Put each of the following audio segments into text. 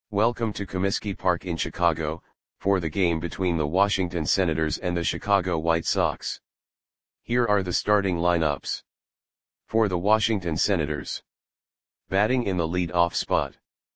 Welcome to Comiskey Park in Chicago, for the game between the Washington Senators and the Chicago White Sox. Here are the starting lineups. For the Washington Senators. Batting in the lead-off spot.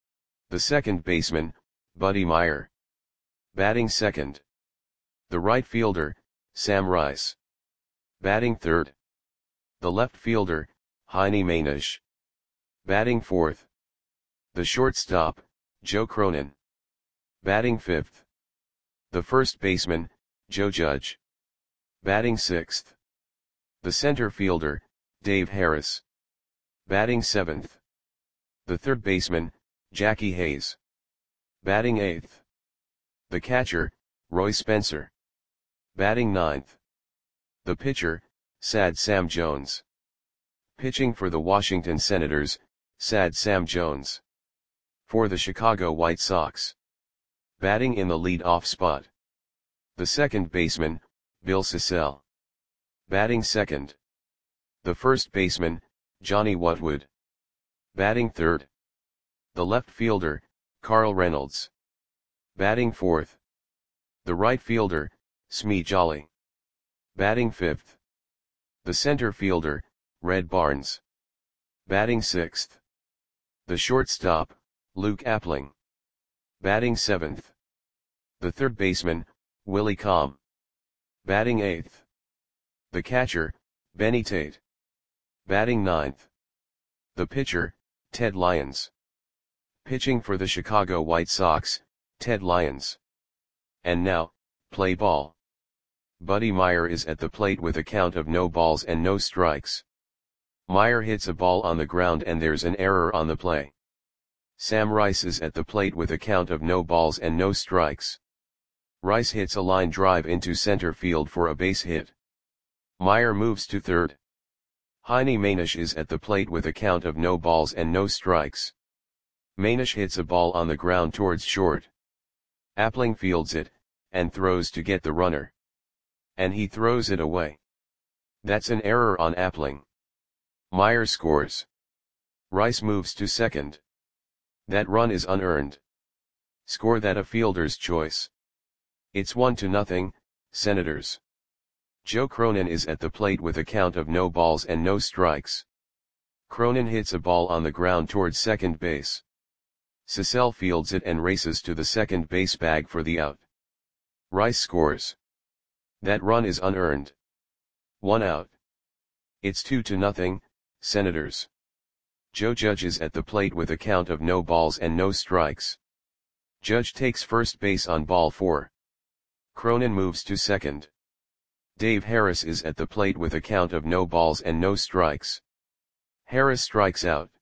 The second baseman, Buddy Myer. Batting second. The right fielder, Sam Rice. Batting third. The left fielder, Heine Mainisch. Batting fourth. The shortstop, Joe Cronin. Batting fifth. The first baseman, Joe Judge. Batting sixth. The center fielder, Dave Harris. Batting seventh. The third baseman, Jackie Hayes. Batting eighth. The catcher, Roy Spencer. Batting ninth. The pitcher, Sad Sam Jones. Pitching for the Washington Senators, Sad Sam Jones. For the Chicago White Sox. Batting in the lead-off spot. The second baseman, Bill Sissell. Batting second. The first baseman, Johnny Wutwood. Batting third. The left fielder, Carl Reynolds. Batting fourth. The right fielder, Smee Jolly. Batting fifth. The center fielder, Red Barnes. Batting sixth. The shortstop, Luke Appling. Batting seventh. The third baseman, Willie Comm. Batting eighth. The catcher, Benny Tate. Batting ninth. The pitcher, Ted Lyons. Pitching for the Chicago White Sox, Ted Lyons. And now, play ball. Buddy Myer is at the plate with a count of no balls and no strikes. Myer hits a ball on the ground and there's an error on the play. Sam Rice is at the plate with a count of no balls and no strikes. Rice hits a line drive into center field for a base hit. Myer moves to third. Heine Mainisch is at the plate with a count of no balls and no strikes. Mainisch hits a ball on the ground towards short. Appling fields it, and throws to get the runner. And he throws it away. That's an error on Appling. Myer scores. Rice moves to second. That run is unearned. Score that a fielder's choice. It's 1-0, Senators. Joe Cronin is at the plate with a count of no balls and no strikes. Cronin hits a ball on the ground towards second base. Sissell fields it and races to the second base bag for the out. Rice scores. That run is unearned. 1 out. It's 2-0, Senators. Joe Judge is at the plate with a count of no balls and no strikes. Judge takes first base on ball 4. Cronin moves to second. Dave Harris is at the plate with a count of no balls and no strikes. Harris strikes out.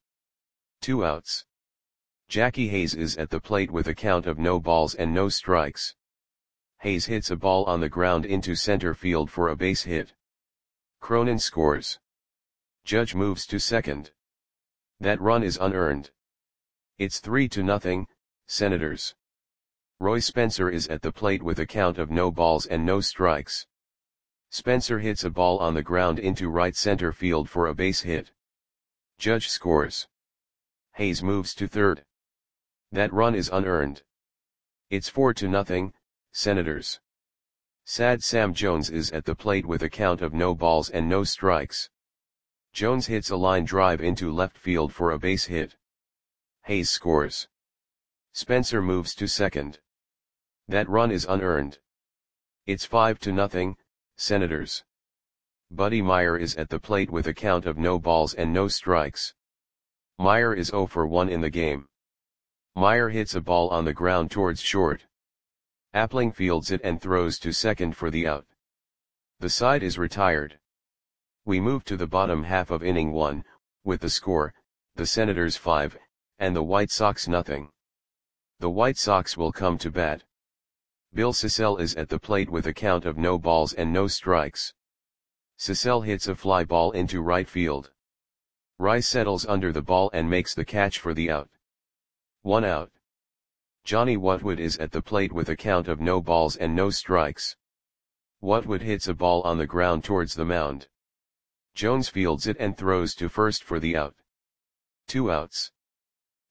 2 outs. Jackie Hayes is at the plate with a count of no balls and no strikes. Hayes hits a ball on the ground into center field for a base hit. Cronin scores. Judge moves to second. That run is unearned. It's 3-0, Senators. Roy Spencer is at the plate with a count of no balls and no strikes. Spencer hits a ball on the ground into right center field for a base hit. Judge scores. Hayes moves to third. That run is unearned. It's 4-0, Senators. Sad Sam Jones is at the plate with a count of no balls and no strikes. Jones hits a line drive into left field for a base hit. Hayes scores. Spencer moves to second. That run is unearned. It's 5-0, Senators. Buddy Myer is at the plate with a count of no balls and no strikes. Myer is 0 for 1 in the game. Myer hits a ball on the ground towards short. Appling fields it and throws to second for the out. The side is retired. We move to the bottom half of inning 1, with the score, the Senators 5, and the White Sox 0. The White Sox will come to bat. Bill Sissell is at the plate with a count of no balls and no strikes. Sissell hits a fly ball into right field. Rice settles under the ball and makes the catch for the out. 1 out. Johnny Wutwood is at the plate with a count of no balls and no strikes. Wutwood hits a ball on the ground towards the mound. Jones fields it and throws to first for the out. 2 outs.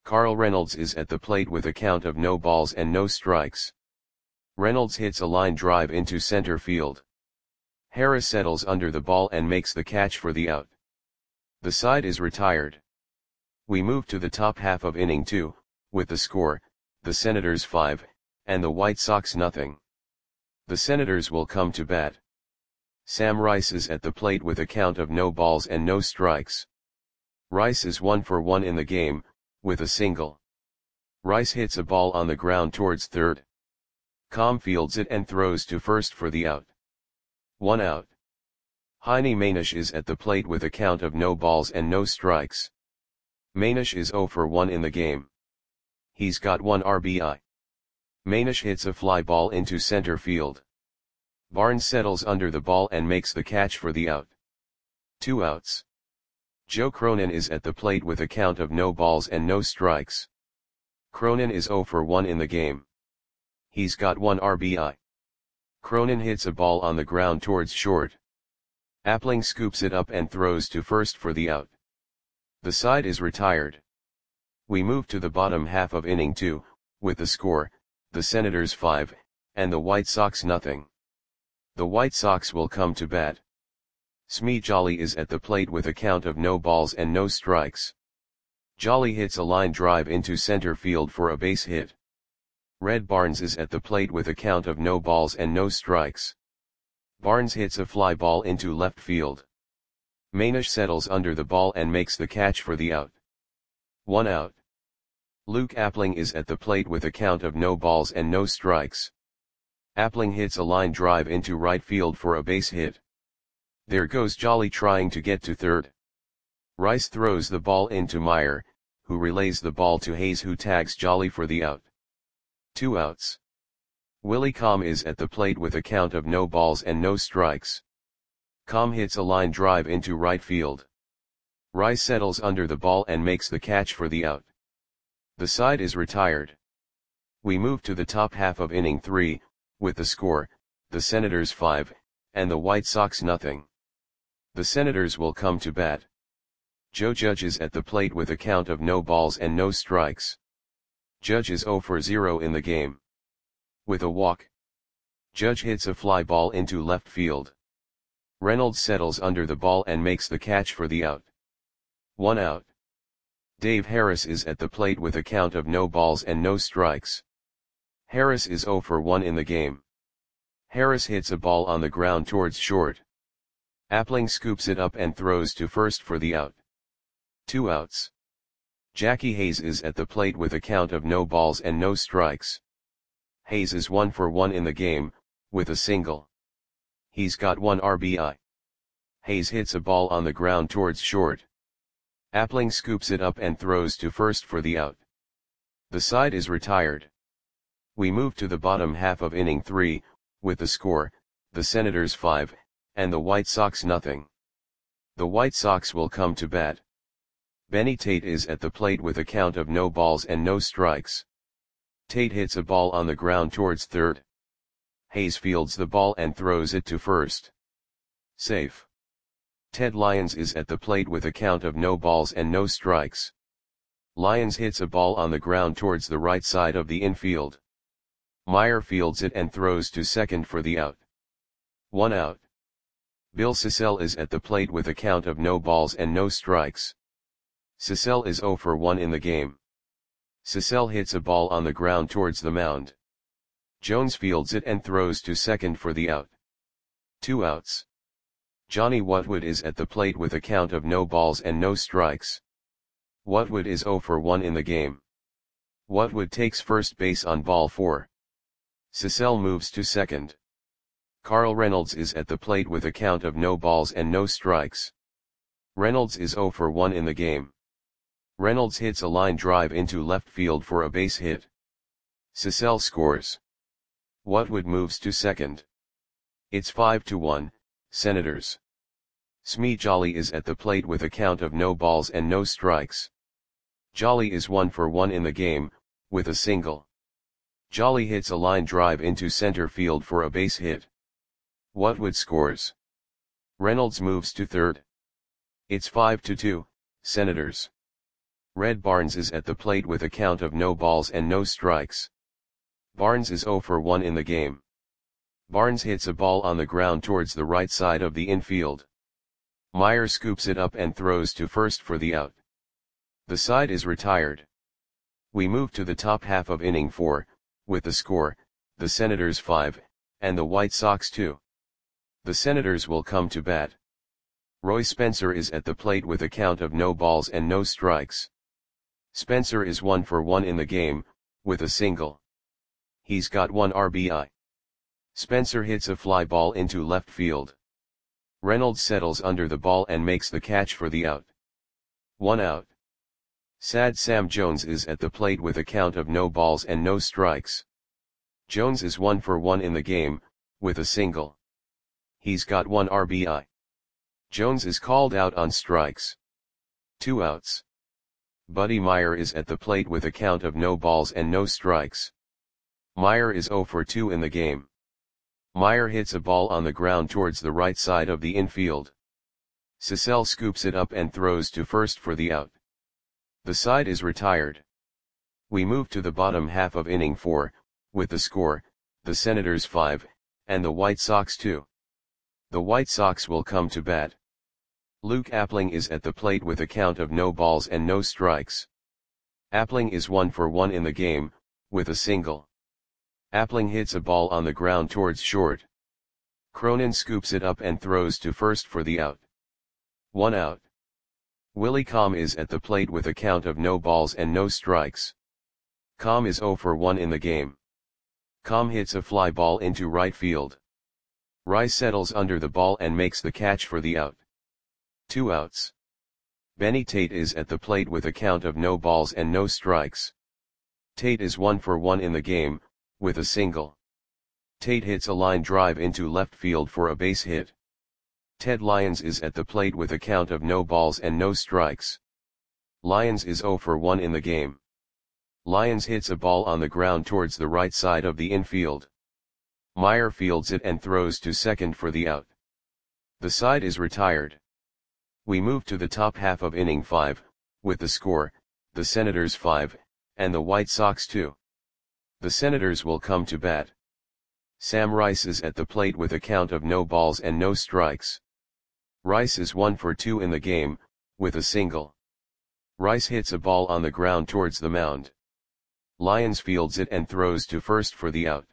Carl Reynolds is at the plate with a count of no balls and no strikes. Reynolds hits a line drive into center field. Harris settles under the ball and makes the catch for the out. The side is retired. We move to the top half of inning 2, with the score, the Senators 5, and the White Sox nothing. The Senators will come to bat. Sam Rice is at the plate with a count of no balls and no strikes. Rice is 1 for 1 in the game, with a single. Rice hits a ball on the ground towards third. Com fields it and throws to first for the out. 1 out. Heine Manish is at the plate with a count of no balls and no strikes. Manish is 0 for 1 in the game. He's got 1 RBI. Manish hits a fly ball into center field. Barnes settles under the ball and makes the catch for the out. 2 outs. Joe Cronin is at the plate with a count of no balls and no strikes. Cronin is 0 for 1 in the game. He's got 1 RBI. Cronin hits a ball on the ground towards short. Appling scoops it up and throws to first for the out. The side is retired. We move to the bottom half of inning 2, with the score, the Senators 5, and the White Sox nothing. The White Sox will come to bat. Smee Jolly is at the plate with a count of no balls and no strikes. Jolly hits a line drive into center field for a base hit. Red Barnes is at the plate with a count of no balls and no strikes. Barnes hits a fly ball into left field. Manish settles under the ball and makes the catch for the out. 1 out. Luke Appling is at the plate with a count of no balls and no strikes. Appling hits a line drive into right field for a base hit. There goes Jolly trying to get to third. Rice throws the ball into Meyer, who relays the ball to Hayes, who tags Jolly for the out. 2 outs. Willie Com is at the plate with a count of no balls and no strikes. Com hits a line drive into right field. Rice settles under the ball and makes the catch for the out. The side is retired. We move to the top half of inning 3, with the score, the Senators 5, and the White Sox nothing. The Senators will come to bat. Joe Judge is at the plate with a count of no balls and no strikes. Judge is 0 for 0 in the game. With a walk. Judge hits a fly ball into left field. Reynolds settles under the ball and makes the catch for the out. 1 out. Dave Harris is at the plate with a count of no balls and no strikes. Harris is 0 for 1 in the game. Harris hits a ball on the ground towards short. Appling scoops it up and throws to first for the out. 2 outs. Jackie Hayes is at the plate with a count of no balls and no strikes. Hayes is 1 for 1 in the game, with a single. He's got 1 RBI. Hayes hits a ball on the ground towards short. Appling scoops it up and throws to first for the out. The side is retired. We move to the bottom half of inning 3, with the score, the Senators 5, and the White Sox nothing. The White Sox will come to bat. Benny Tate is at the plate with a count of no balls and no strikes. Tate hits a ball on the ground towards third. Hayes fields the ball and throws it to first. Safe. Ted Lyons is at the plate with a count of no balls and no strikes. Lyons hits a ball on the ground towards the right side of the infield. Meyer fields it and throws to second for the out. 1 out. Bill Sissell is at the plate with a count of no balls and no strikes. Sissell is 0 for 1 in the game. Sissell hits a ball on the ground towards the mound. Jones fields it and throws to second for the out. 2 outs. Johnny Whatwood is at the plate with a count of no balls and no strikes. Whatwood is 0 for 1 in the game. Whatwood takes first base on ball 4. Sissell moves to second. Carl Reynolds is at the plate with a count of no balls and no strikes. Reynolds is 0 for 1 in the game. Reynolds hits a line drive into left field for a base hit. Sissell scores. Whatwood moves to second. It's 5-1, Senators. Smee Jolly is at the plate with a count of no balls and no strikes. Jolly is 1 for 1 in the game, with a single. Jolly hits a line drive into center field for a base hit. Whatwood scores. Reynolds moves to third. It's 5-2, Senators. Red Barnes is at the plate with a count of no balls and no strikes. Barnes is 0 for 1 in the game. Barnes hits a ball on the ground towards the right side of the infield. Meyer scoops it up and throws to first for the out. The side is retired. We move to the top half of inning 4, with the score, the Senators 5, and the White Sox 2. The Senators will come to bat. Roy Spencer is at the plate with a count of no balls and no strikes. Spencer is 1 for 1 in the game, with a single. He's got 1 RBI. Spencer hits a fly ball into left field. Reynolds settles under the ball and makes the catch for the out. 1 out. Sad Sam Jones is at the plate with a count of no balls and no strikes. Jones is 1 for 1 in the game, with a single. He's got 1 RBI. Jones is called out on strikes. 2 outs. Buddy Meyer is at the plate with a count of no balls and no strikes. Meyer is 0 for 2 in the game. Meyer hits a ball on the ground towards the right side of the infield. Cecil scoops it up and throws to first for the out. The side is retired. We move to the bottom half of inning 4, with the score, the Senators 5, and the White Sox 2. The White Sox will come to bat. Luke Appling is at the plate with a count of no balls and no strikes. Appling is 1 for 1 in the game, with a single. Appling hits a ball on the ground towards short. Cronin scoops it up and throws to first for the out. 1 out. Willie Comm is at the plate with a count of no balls and no strikes. Comm is 0 for 1 in the game. Comm hits a fly ball into right field. Rice settles under the ball and makes the catch for the out. 2 outs. Benny Tate is at the plate with a count of no balls and no strikes. Tate is 1 for 1 in the game, with a single. Tate hits a line drive into left field for a base hit. Ted Lyons is at the plate with a count of no balls and no strikes. Lyons is 0 for 1 in the game. Lyons hits a ball on the ground towards the right side of the infield. Meyer fields it and throws to second for the out. The side is retired. We move to the top half of inning 5, with the score, the Senators 5, and the White Sox 2. The Senators will come to bat. Sam Rice is at the plate with a count of no balls and no strikes. Rice is 1 for 2 in the game, with a single. Rice hits a ball on the ground towards the mound. Lyons fields it and throws to first for the out.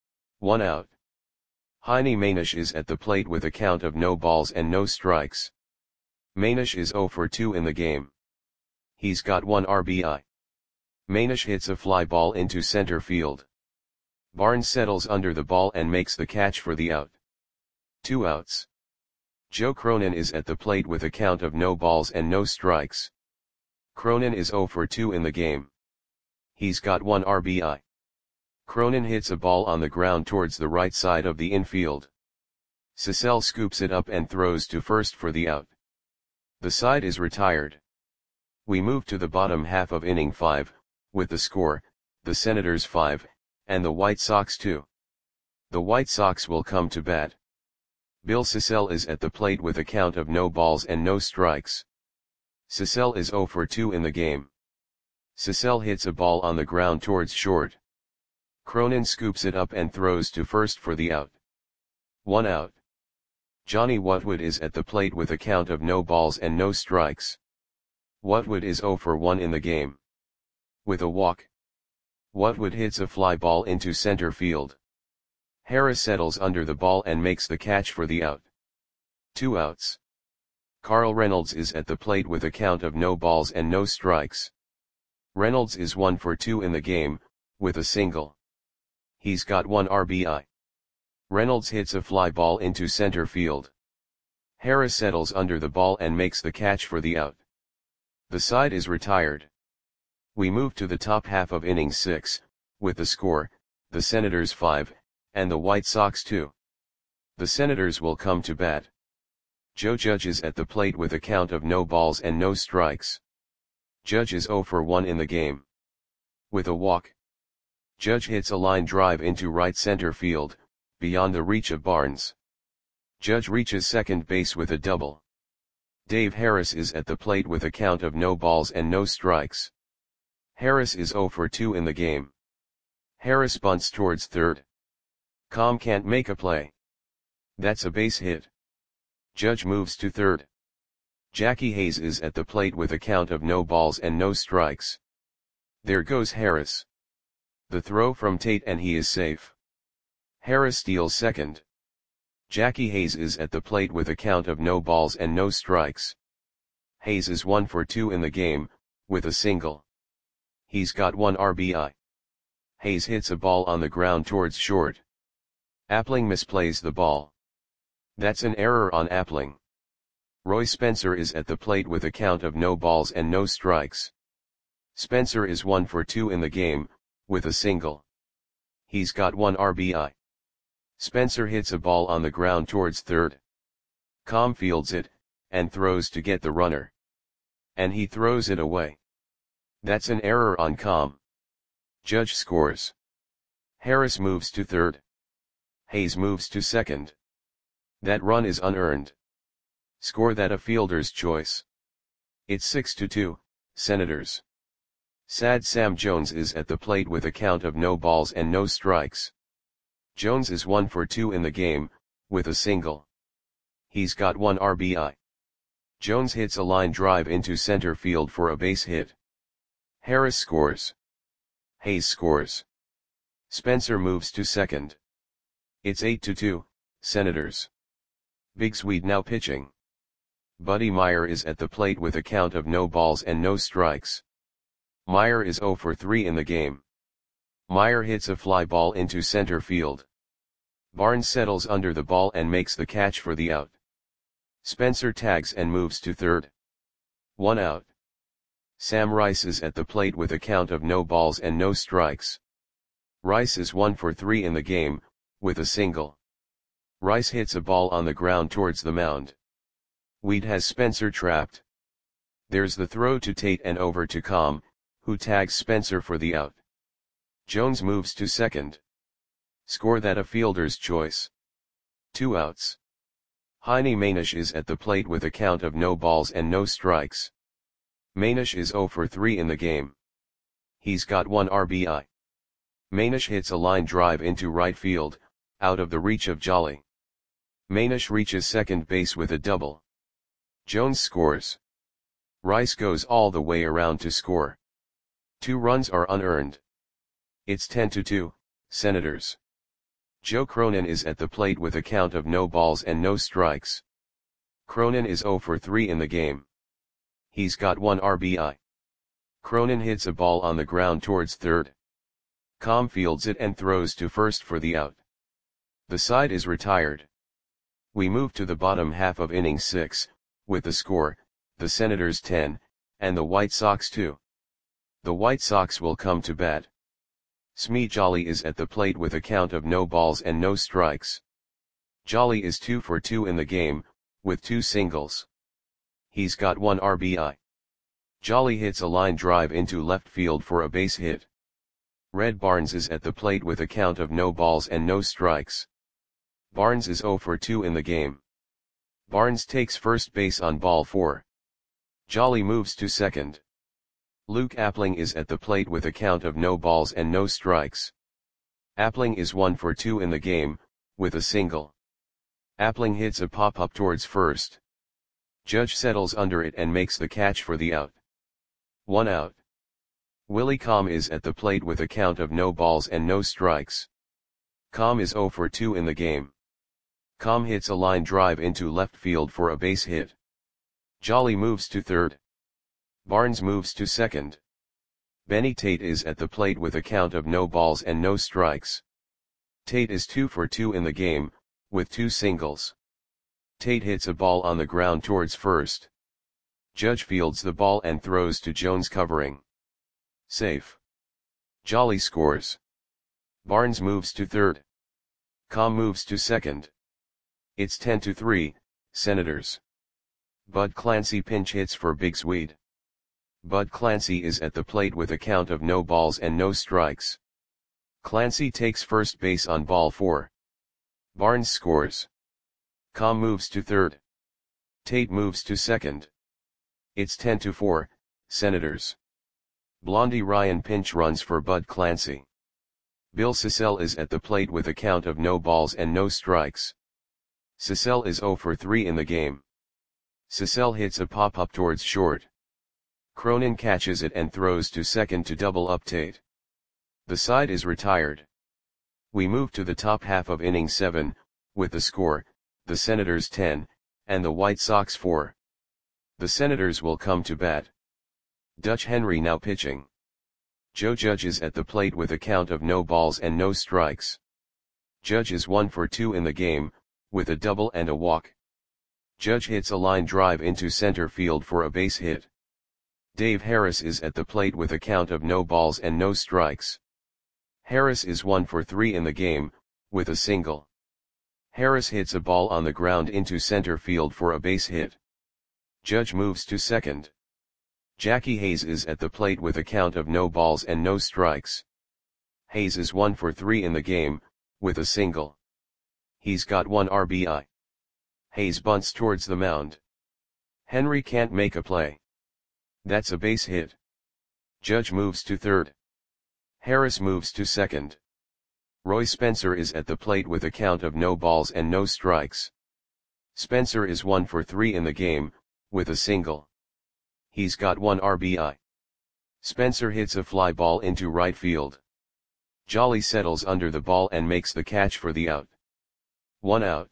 1 out. Heine Manish is at the plate with a count of no balls and no strikes. Manish is 0 for 2 in the game. He's got 1 RBI. Manish hits a fly ball into center field. Barnes settles under the ball and makes the catch for the out. 2 outs. Joe Cronin is at the plate with a count of no balls and no strikes. Cronin is 0 for 2 in the game. He's got 1 RBI. Cronin hits a ball on the ground towards the right side of the infield. Cecil scoops it up and throws to first for the out. The side is retired. We move to the bottom half of inning 5, with the score, the Senators 5, and the White Sox 2. The White Sox will come to bat. Bill Cecil is at the plate with a count of no balls and no strikes. Cecil is 0 for 2 in the game. Cecil hits a ball on the ground towards short. Cronin scoops it up and throws to first for the out. 1 out. Johnny Whatwood is at the plate with a count of no balls and no strikes. Whatwood is 0 for 1 in the game. With a walk. Whatwood hits a fly ball into center field. Harris settles under the ball and makes the catch for the out. 2 outs. Carl Reynolds is at the plate with a count of no balls and no strikes. Reynolds is 1 for 2 in the game, with a single. He's got 1 RBI. Reynolds hits a fly ball into center field. Harris settles under the ball and makes the catch for the out. The side is retired. We move to the top half of inning 6, with the score, the Senators 5, and the White Sox 2. The Senators will come to bat. Joe Judge is at the plate with a count of no balls and no strikes. Judge is 0 for 1 in the game. With a walk. Judge hits a line drive into right center field, beyond the reach of Barnes. Judge reaches second base with a double. Dave Harris is at the plate with a count of no balls and no strikes. Harris is 0 for 2 in the game. Harris bunts towards third. Com can't make a play. That's a base hit. Judge moves to third. Jackie Hayes is at the plate with a count of no balls and no strikes. There goes Harris. The throw from Tate and he is safe. Harris steals second. Jackie Hayes is at the plate with a count of no balls and no strikes. Hayes is 1 for 2 in the game, with a single. He's got 1 RBI. Hayes hits a ball on the ground towards short. Appling misplays the ball. That's an error on Appling. Roy Spencer is at the plate with a count of no balls and no strikes. Spencer is 1 for 2 in the game, with a single. He's got 1 RBI. Spencer hits a ball on the ground towards third. Com fields it, and throws to get the runner. And he throws it away. That's an error on Com. Judge scores. Harris moves to third. Hayes moves to second. That run is unearned. Score that a fielder's choice. It's 6-2, Senators. Sad Sam Jones is at the plate with a count of no balls and no strikes. Jones is 1 for 2 in the game, with a single. He's got 1 RBI. Jones hits a line drive into center field for a base hit. Harris scores. Hayes scores. Spencer moves to second. It's 8-2, Senators. Big Swede now pitching. Buddy Meyer is at the plate with a count of no balls and no strikes. Meyer is 0 for 3 in the game. Meyer hits a fly ball into center field. Barnes settles under the ball and makes the catch for the out. Spencer tags and moves to third. 1 out. Sam Rice is at the plate with a count of no balls and no strikes. Rice is 1 for 3 in the game, with a single. Rice hits a ball on the ground towards the mound. Weed has Spencer trapped. There's the throw to Tate and over to Com, who tags Spencer for the out. Jones moves to second. Score that a fielder's choice. 2 outs. Heine Manish is at the plate with a count of no balls and no strikes. Manish is 0 for 3 in the game. He's got 1 RBI. Manish hits a line drive into right field, out of the reach of Jolly. Manish reaches second base with a double. Jones scores. Rice goes all the way around to score. 2 runs are unearned. It's 10-2, Senators. Joe Cronin is at the plate with a count of no balls and no strikes. Cronin is 0 for 3 in the game. He's got 1 RBI. Cronin hits a ball on the ground towards third. Com fields it and throws to first for the out. The side is retired. We move to the bottom half of inning 6, with the score, the Senators 10, and the White Sox 2. The White Sox will come to bat. Smee Jolly is at the plate with a count of no balls and no strikes. Jolly is 2 for 2 in the game, with 2 singles. He's got 1 RBI. Jolly hits a line drive into left field for a base hit. Red Barnes is at the plate with a count of no balls and no strikes. Barnes is 0 for 2 in the game. Barnes takes first base on ball 4. Jolly moves to second. Luke Appling is at the plate with a count of no balls and no strikes. Appling is 1 for 2 in the game, with a single. Appling hits a pop-up towards first. Judge settles under it and makes the catch for the out. 1 out. Willie Com is at the plate with a count of no balls and no strikes. Com is 0 for 2 in the game. Com hits a line drive into left field for a base hit. Jolly moves to third. Barnes moves to second. Benny Tate is at the plate with a count of no balls and no strikes. Tate is 2 for 2 in the game, with 2 singles. Tate hits a ball on the ground towards first. Judge fields the ball and throws to Jones covering. Safe. Jolly scores. Barnes moves to third. Com moves to second. It's 10-3, Senators. Bud Clancy pinch hits for Big Swede. Bud Clancy is at the plate with a count of no balls and no strikes. Clancy takes first base on ball 4. Barnes scores. Com moves to third. Tate moves to second. It's 10-4, Senators. Blondie Ryan pinch runs for Bud Clancy. Bill Sissell is at the plate with a count of no balls and no strikes. Sissell is 0 for 3 in the game. Sissell hits a pop-up towards short. Cronin catches it and throws to second to double up Tate. The side is retired. We move to the top half of inning 7, with the score, the Senators 10, and the White Sox 4. The Senators will come to bat. Dutch Henry now pitching. Joe Judge is at the plate with a count of no balls and no strikes. Judge is 1 for 2 in the game, with a double and a walk. Judge hits a line drive into center field for a base hit. Dave Harris is at the plate with a count of no balls and no strikes. Harris is 1 for 3 in the game, with a single. Harris hits a ball on the ground into center field for a base hit. Judge moves to second. Jackie Hayes is at the plate with a count of no balls and no strikes. Hayes is 1 for 3 in the game, with a single. He's got 1 RBI. Hayes bunts towards the mound. Henry can't make a play. That's a base hit. Judge moves to third. Harris moves to second. Roy Spencer is at the plate with a count of no balls and no strikes. Spencer is 1 for 3 in the game, with a single. He's got 1 RBI. Spencer hits a fly ball into right field. Jolly settles under the ball and makes the catch for the out. 1 out.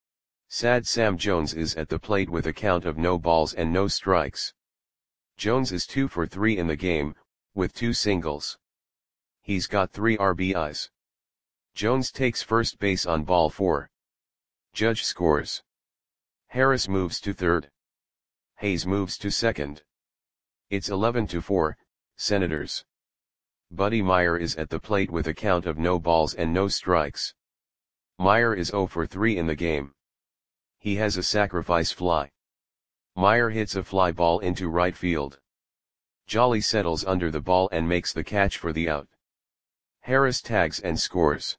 Sad Sam Jones is at the plate with a count of no balls and no strikes. Jones is 2 for 3 in the game, with 2 singles. He's got 3 RBIs. Jones takes first base on ball 4. Judge scores. Harris moves to third. Hayes moves to second. It's 11-4, Senators. Buddy Meyer is at the plate with a count of no balls and no strikes. Meyer is 0 for 3 in the game. He has a sacrifice fly. Meyer hits a fly ball into right field. Jolly settles under the ball and makes the catch for the out. Harris tags and scores.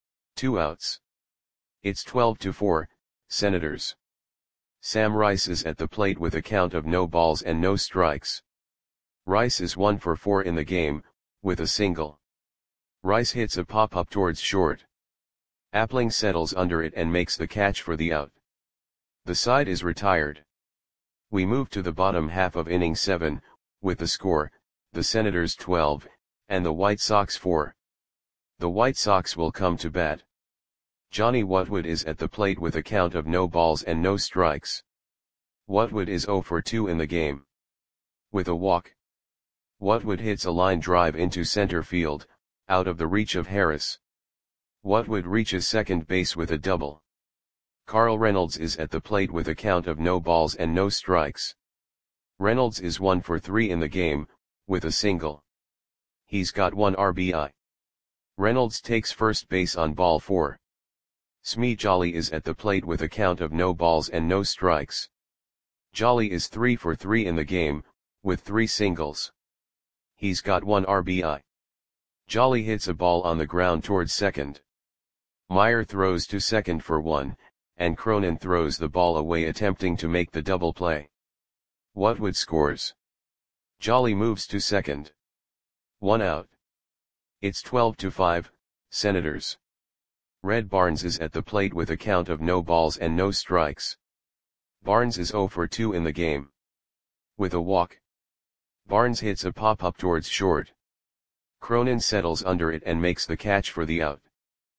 2 outs. It's 12-4, Senators. Sam Rice is at the plate with a count of no balls and no strikes. Rice is 1 for 4 in the game, with a single. Rice hits a pop-up towards short. Appling settles under it and makes the catch for the out. The side is retired. We move to the bottom half of inning 7, with the score, the Senators 12, and the White Sox 4. The White Sox will come to bat. Johnny Whatwood is at the plate with a count of no balls and no strikes. Whatwood is 0 for 2 in the game. With a walk. Whatwood hits a line drive into center field, out of the reach of Harris. Whatwood reaches second base with a double. Carl Reynolds is at the plate with a count of no balls and no strikes. Reynolds is 1 for 3 in the game, with a single. He's got 1 RBI. Reynolds takes first base on ball 4. Smee Jolly is at the plate with a count of no balls and no strikes. Jolly is 3 for 3 in the game, with 3 singles. He's got 1 RBI. Jolly hits a ball on the ground towards second. Meyer throws to second for 1, and Cronin throws the ball away attempting to make the double play. Whatwood scores. Jolly moves to second. 1 out. It's 12-5, Senators. Red Barnes is at the plate with a count of no balls and no strikes. Barnes is 0 for 2 in the game. With a walk. Barnes hits a pop-up towards short. Cronin settles under it and makes the catch for the out.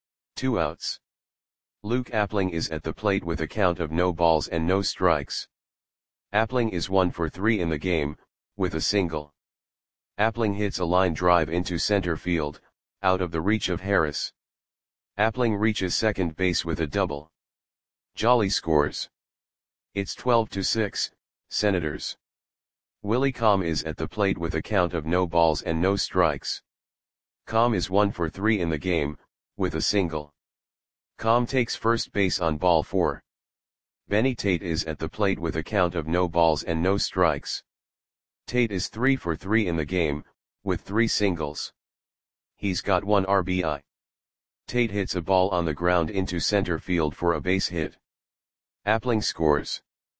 2 outs. Luke Appling is at the plate with a count of no balls and no strikes. Appling is 1 for 3 in the game, with a single. Appling hits a line drive into center field, out of the reach of Harris. Appling reaches second base with a double. Jolly scores. It's 12-6, Senators. Willie Comm is at the plate with a count of no balls and no strikes. Comm is 1 for 3 in the game, with a single. Comm takes first base on ball 4. Benny Tate is at the plate with a count of no balls and no strikes. Tate is 3 for 3 in the game, with 3 singles. He's got 1 RBI. Tate hits a ball on the ground into center field for a base hit. Appling scores.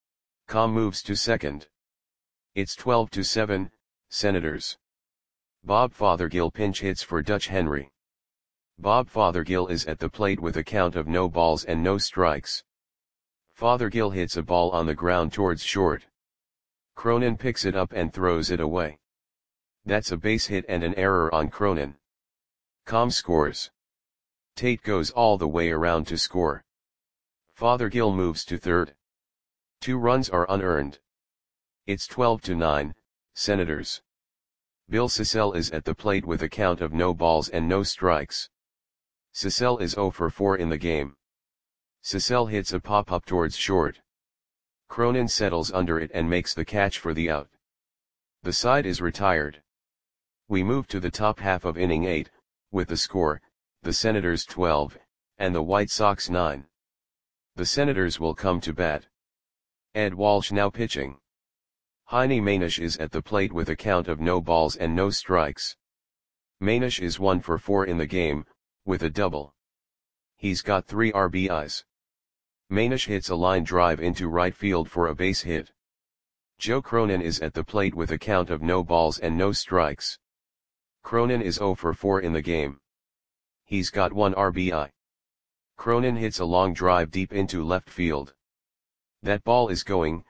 Com moves to second. It's 12-7, Senators. Bob Fothergill pinch hits for Dutch Henry. Bob Fothergill is at the plate with a count of no balls and no strikes. Fothergill hits a ball on the ground towards short. Cronin picks it up and throws it away. That's a base hit and an error on Cronin. Com scores. Tate goes all the way around to score. Fothergill moves to third. 2 runs are unearned. It's 12-9, Senators. Bill Sissell is at the plate with a count of no balls and no strikes. Sissell is 0 for 4 in the game. Sissell hits a pop-up towards short. Cronin settles under it and makes the catch for the out. The side is retired. We move to the top half of inning 8, with the score, the Senators 12, and the White Sox 9. The Senators will come to bat. Ed Walsh now pitching. Heine Manish is at the plate with a count of no balls and no strikes. Manish is 1 for 4 in the game, with a double. He's got 3 RBIs. Manish hits a line drive into right field for a base hit. Joe Cronin is at the plate with a count of no balls and no strikes. Cronin is 0 for 4 in the game. He's got 1 RBI. Cronin hits a long drive deep into left field. That ball is going,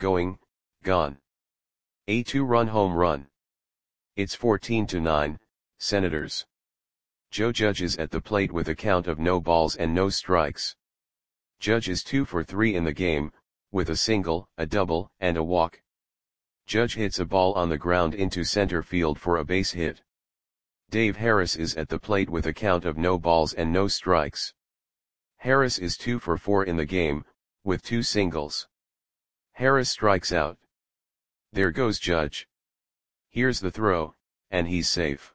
gone. A 2-run home run. It's 14-9, Senators. Joe Judge is at the plate with a count of no balls and no strikes. Judge is 2 for 3 in the game, with a single, a double, and a walk. Judge hits a ball on the ground into center field for a base hit. Dave Harris is at the plate with a count of no balls and no strikes. Harris is 2 for 4 in the game, with 2 singles. Harris strikes out. There goes Judge. Here's the throw, and he's safe.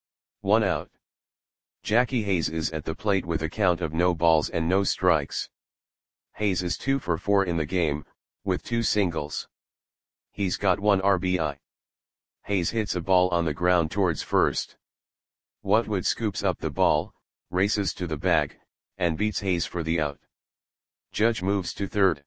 1 out. Jackie Hayes is at the plate with a count of no balls and no strikes. Hayes is 2 for 4 in the game, with 2 singles. He's got 1 RBI. Hayes hits a ball on the ground towards first. Whatwood scoops up the ball, races to the bag, and beats Hayes for the out. Judge moves to third.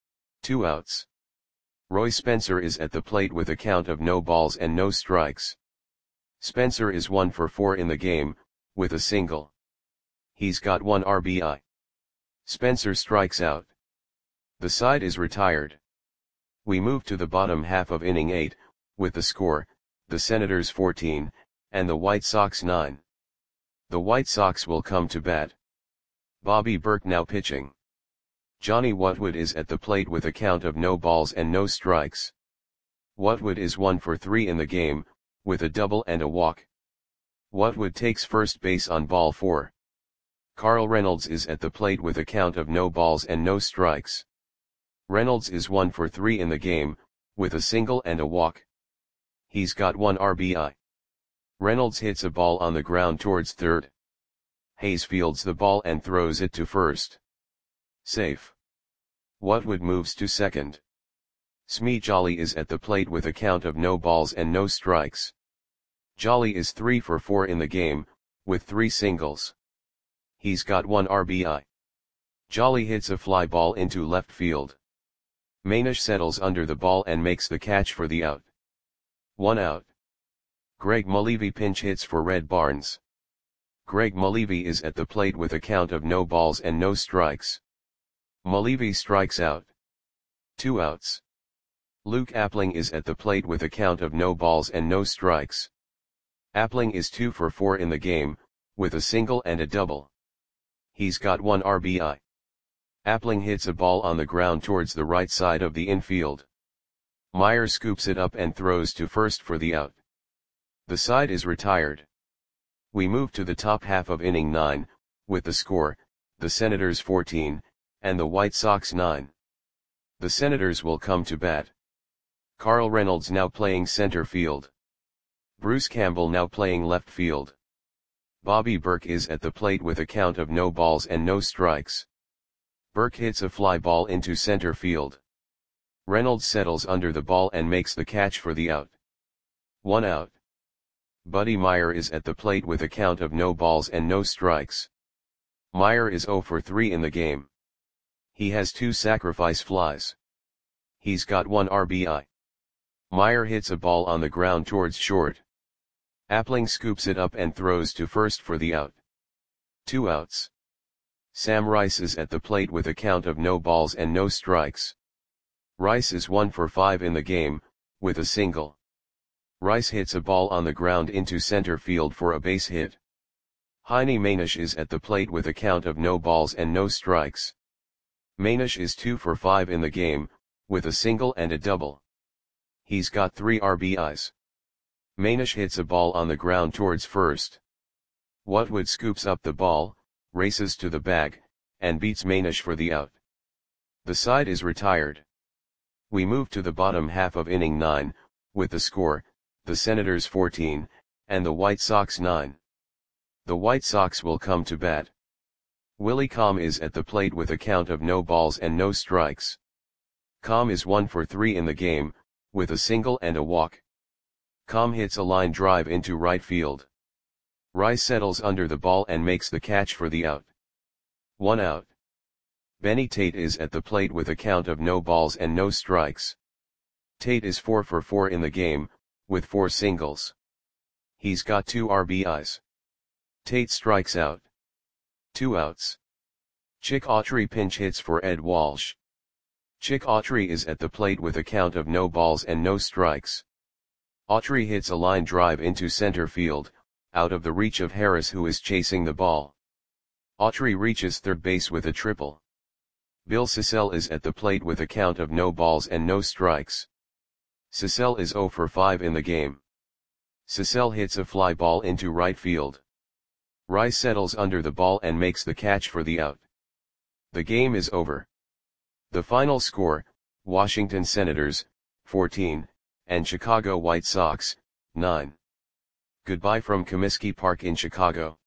2 outs. Roy Spencer is at the plate with a count of no balls and no strikes. Spencer is 1 for 4 in the game, with a single. He's got 1 RBI. Spencer strikes out. The side is retired. We move to the bottom half of inning 8, with the score, the Senators 14, and the White Sox 9. The White Sox will come to bat. Bobby Burke now pitching. Johnny Whatwood is at the plate with a count of no balls and no strikes. Whatwood is 1 for 3 in the game, with a double and a walk. Whatwood takes first base on ball 4. Carl Reynolds is at the plate with a count of no balls and no strikes. Reynolds is 1 for 3 in the game, with a single and a walk. He's got 1 RBI. Reynolds hits a ball on the ground towards third. Hayes fields the ball and throws it to first. Safe. Whatwood moves to second. Smee Jolly is at the plate with a count of no balls and no strikes. Jolly is 3 for 4 in the game, with 3 singles. He's got 1 RBI. Jolly hits a fly ball into left field. Manish settles under the ball and makes the catch for the out. 1 out. Greg Mulleavy pinch hits for Red Barnes. Greg Mulleavy is at the plate with a count of no balls and no strikes. Mulleavy strikes out. 2 outs. Luke Appling is at the plate with a count of no balls and no strikes. Appling is 2 for 4 in the game, with a single and a double. He's got 1 RBI. Appling hits a ball on the ground towards the right side of the infield. Meyer scoops it up and throws to first for the out. The side is retired. We move to the top half of inning 9, with the score, the Senators 14, and the White Sox 9. The Senators will come to bat. Carl Reynolds now playing center field. Bruce Campbell now playing left field. Bobby Burke is at the plate with a count of no balls and no strikes. Burke hits a fly ball into center field. Reynolds settles under the ball and makes the catch for the out. 1 out. Buddy Meyer is at the plate with a count of no balls and no strikes. Meyer is 0 for 3 in the game. He has 2 sacrifice flies. He's got 1 RBI. Meyer hits a ball on the ground towards short. Appling scoops it up and throws to first for the out. 2 outs. Sam Rice is at the plate with a count of no balls and no strikes. Rice is 1 for 5 in the game, with a single. Rice hits a ball on the ground into center field for a base hit. Heine Manish is at the plate with a count of no balls and no strikes. Manish is 2 for 5 in the game, with a single and a double. He's got 3 RBIs. Manish hits a ball on the ground towards first. Whatwood scoops up the ball, races to the bag, and beats Manish for the out. The side is retired. We move to the bottom half of inning 9, with the score, the Senators 14, and the White Sox 9. The White Sox will come to bat. Willie Comm is at the plate with a count of no balls and no strikes. Comm is 1 for 3 in the game, with a single and a walk. Comm hits a line drive into right field. Rice settles under the ball and makes the catch for the out. 1 out. Benny Tate is at the plate with a count of no balls and no strikes. Tate is 4 for 4 in the game, with 4 singles. He's got 2 RBIs. Tate strikes out. 2 outs. Chick Autry pinch hits for Ed Walsh. Chick Autry is at the plate with a count of no balls and no strikes. Autry hits a line drive into center field, out of the reach of Harris who is chasing the ball. Autry reaches third base with a triple. Bill Sissell is at the plate with a count of no balls and no strikes. Sissell is 0 for 5 in the game. Sissell hits a fly ball into right field. Rice settles under the ball and makes the catch for the out. The game is over. The final score, Washington Senators, 14, and Chicago White Sox, 9. Goodbye from Comiskey Park in Chicago.